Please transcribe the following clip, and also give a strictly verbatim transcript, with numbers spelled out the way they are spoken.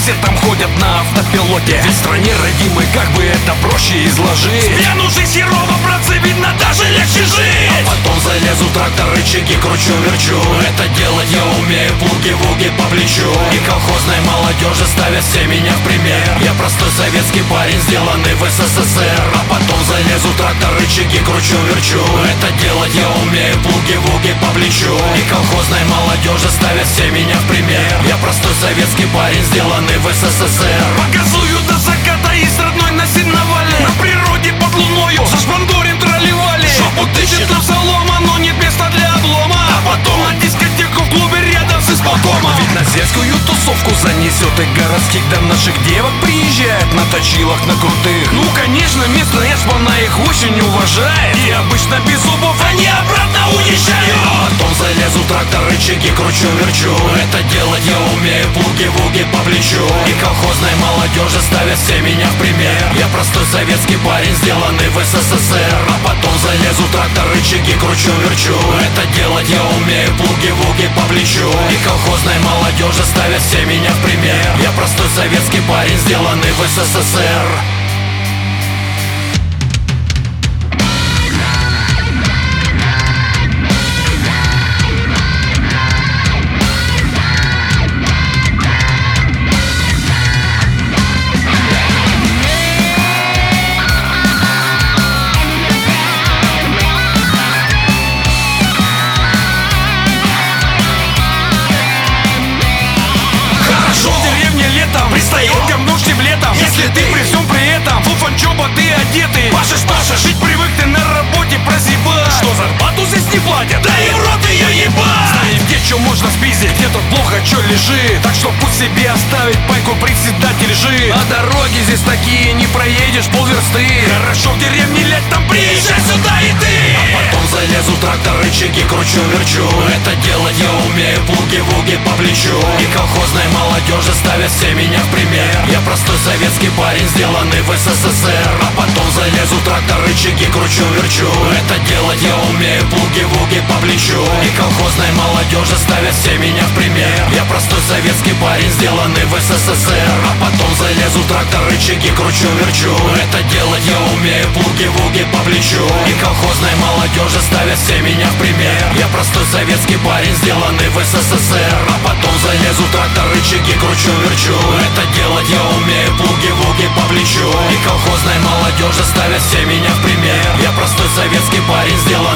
все там ходят на автопилоте. Ведь в стране родимой, как бы это проще изложить. Стену жизнь херово, братцы, видно, даже легче жить. А потом залезу в трактор, рычаги кручу, верчу. Это делать я умею, плуги-вуги по плечу. И колхозной молодежи ставят все меня в пример. Я простой советский парень, сделанный в СССР. А потом залезу в трактор, рычаги кручу, верчу. Это делать я умею, плуги-вуги по плечу. И колхозной молодежи ставят все меня в пример. Я простой советский парень, сделанный в СССР. Показую до заката из родной на сеновале. На природе под луною зашбандурим тролливали. Жопу тычет нам солома, но нет места для облома. А потом на дискотеку в клубе рядом с исполкомом. Ведь на сельскую тусовку занесет и городских до наших девок приезжает на точилах, на крутых. Ну конечно, местная шпана их очень уважает. И обычно без зубов они обратно уезжают. А потом залезу в трактор, рычаги кручу, верчу. Это делать я умею, плуги-вуги по плечу. И колхозной молодежи ставят все меня в пример. Я простой советский парень, сделанный в СССР. А потом залезу в трактор, рычаги кручу, верчу. Это делать я умею, плуги-вуги по плечу. И колхозной молодежи ставят все меня в пример. Я простой советский парень, сделанный в СССР. Пристает ко мне летом. Если ты при всем при этом фуфанчоба ты одетый. Пашешь, Паша, жить привык ты на работе прозябать. Что зарплату здесь не платят? Да и в рот ее ебать. Знаешь, где что можно спиздить, где тут плохо что лежит. Так что пусть себе оставить пайку председатель жит. А дороги здесь такие, не проедешь полверсты. Хорошо в деревне лять, там приезжай сюда и ты. А потом залезу в трактор, рычаги кручу, верчу. Это делать я умею, плуги-вуги по плечу. И колхозной молодежи ставят все меня в пример. Я простой советский парень, сделанный в СССР. А потом залезу в трактор, рычаги кручу, верчу. Это делать я умею, плуги-вуги по плечу. И колхозной молодежи ставят все меня в пример. Я простой советский парень, сделанный в СССР. А потом залезу в трактор, рычаги кручу, верчу. Это делать я умею, плуги-вуги по плечу. И колхозной молодежи ставят все меня в пример. Я простой советский парень, сделанный в СССР. А потом залезу в трактор, рычаги кручу, верчу. Это делать я умею, плуги-вуги по плечу. И колхозной молодежи ставят все меня в пример. Я простой советский парень, сделанный